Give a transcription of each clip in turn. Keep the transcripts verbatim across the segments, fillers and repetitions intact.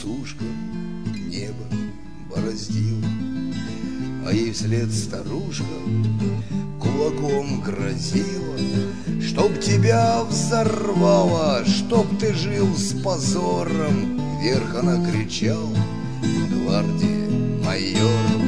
сушка небо бороздила, а ей вслед старушка кулаком грозила: чтоб тебя взорвало, чтоб ты жил с позором. Вверх она кричала: гвардии майор.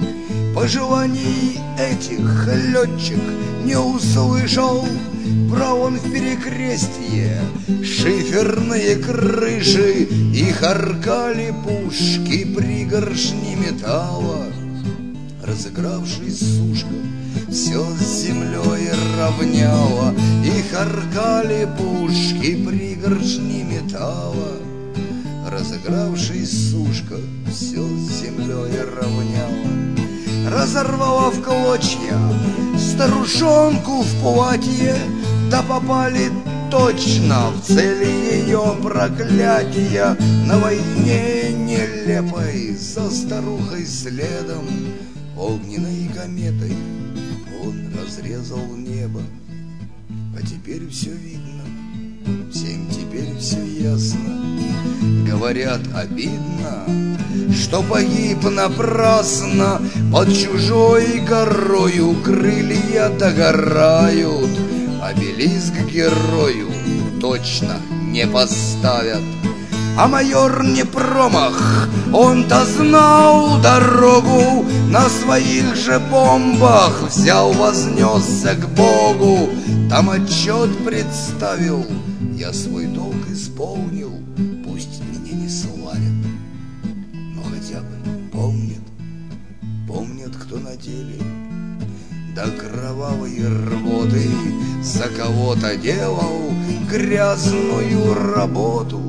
Пожеланий этих летчик не услышал. Брал он в перекрестье шиферные крыши, и харкали пушки пригоршни металла. Разыгравшись, сушка все с землей равняла, и харкали пушки пригоршни металла. Разыгравшись, сушка все с землей равняла. Разорвала в клочья старушонку в платье, да попали точно в цель ее проклятия. На войне нелепой со старухой следом, огненной кометой он разрезал небо. А теперь все видно, всем теперь все ясно. Говорят, обидно, что погиб напрасно. Под чужой горою крылья догорают, обелиск герою точно не поставят. А майор не промах, он-то знал дорогу, на своих же бомбах взял, вознесся к Богу. Там отчет представил: я свой долг исполнил, пусть меня не славят, но хотя бы помнят, помнят, кто на деле до кровавой рвоты за кого-то делал грязную работу.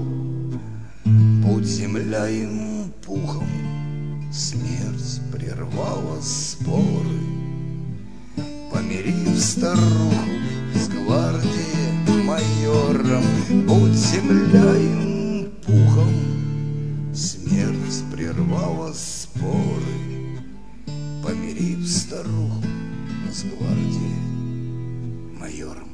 Будь земля им пухом, смерть прервала споры, помирив старуху с гвардией майором. Будь земля им пухом, смерть прервала споры, помирив старуху с гвардией майором.